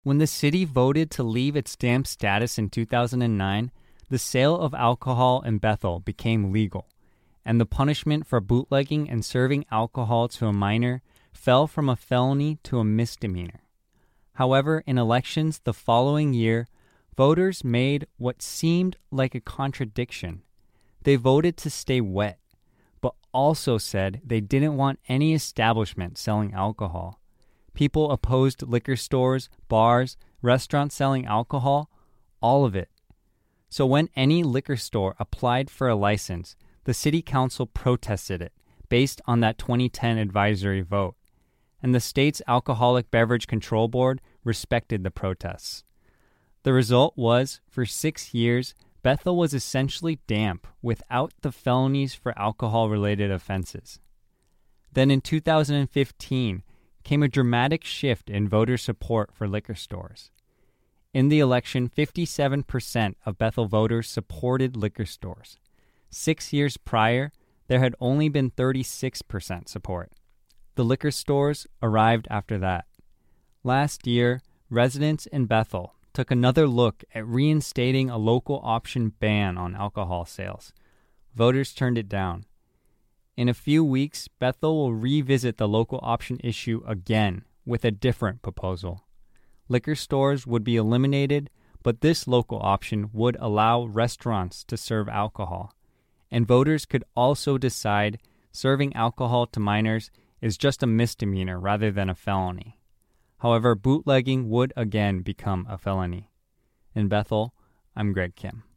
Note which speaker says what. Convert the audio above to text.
Speaker 1: When the city voted to leave its damp status in 2009, the sale of alcohol in Bethel became legal, and the punishment for bootlegging and serving alcohol to a minor fell from a felony to a misdemeanor. However, in elections the following year, voters made what seemed like a contradiction. They voted to stay wet, but also said they didn't want any establishment selling alcohol. People opposed liquor stores, bars, restaurants selling alcohol, all of it. So when any liquor store applied for a license, the city council protested it based on that 2010 advisory vote, and the state's Alcoholic Beverage Control Board respected the protests. The result was, for 6 years, Bethel was essentially damp without the felonies for alcohol-related offenses. Then in 2015 came a dramatic shift in voter support for liquor stores. In the election, 57% of Bethel voters supported liquor stores. 6 years prior, there had only been 36% support. The liquor stores arrived after that. Last year, residents in Bethel took another look at reinstating a local option ban on alcohol sales. Voters turned it down. In a few weeks, Bethel will revisit the local option issue again with a different proposal. Liquor stores would be eliminated, but this local option would allow restaurants to serve alcohol. And voters could also decide serving alcohol to minors is just a misdemeanor rather than a felony. However, bootlegging would again become a felony. In Bethel, I'm Greg Kim.